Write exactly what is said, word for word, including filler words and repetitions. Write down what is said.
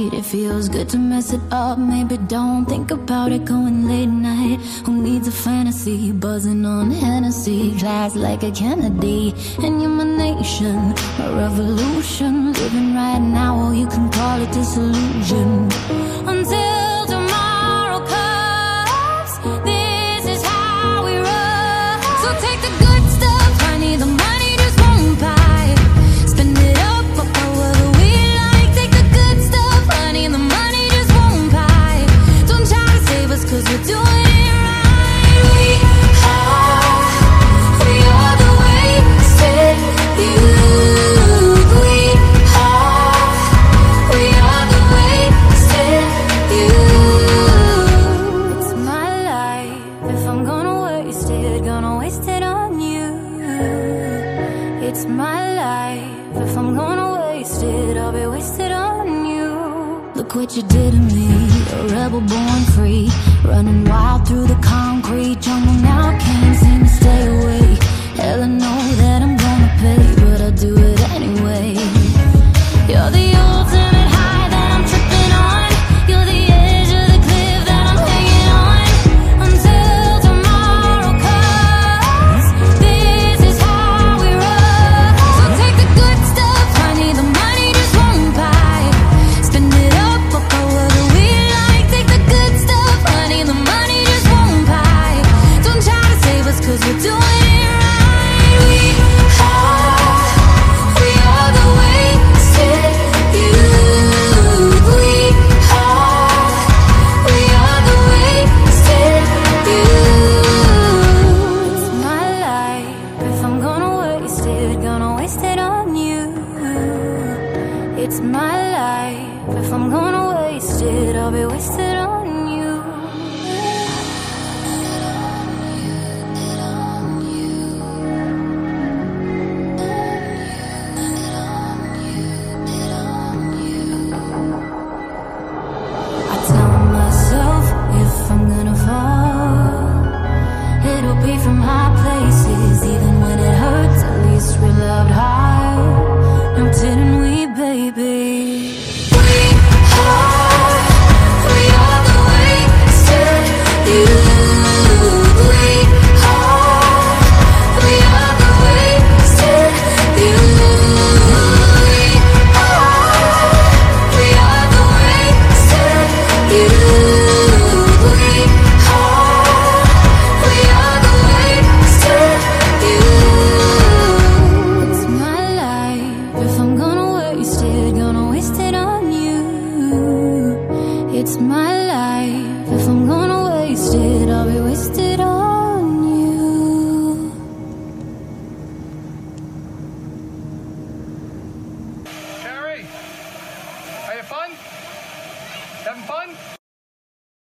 right. It feels good to mess it up. Maybe don't think about it going late night. Who needs a fantasy? Buzzing on Hennessy, glass like a Kennedy. And you're my nation, my revolution. Living right now, or you can call it disillusion. Until tomorrow comes, this is how we roll. So take the good stuff, honey, the money just won't buy. Spend it up, up however we like. Take the good stuff, honey, the money just won't buy. Don't try to save us, cause we're doing it right. We are, we are the wasted youth. We are, we are the wasted youth. It's my life, if I'm gonna waste it, gonna waste it on you. It's my life, if I'm gonna waste it, I'll be wasted on you. Look what you did to me, a rebel born free, running wild through the concrete jungle. Now I can't seem to stay away. Hell, I know that I'm gonna pay, but I'll do it anyway. You're the ultimate high that I'm tripping on. You're the edge of the cliff that I'm hanging on. Until tomorrow comes, this is how we roll. So take the good stuff, honey, the money just won't buy. Spend it up, up however we like. Take the good stuff, honey, the money just won't buy. Don't try to save us, cause we're doing it right. We are, we are the wasted youth. We are, we are the wasted youth. It's my life, if I'm gonna waste it, gonna waste it on you. It's my life, if I'm gonna waste it, I'll be wasted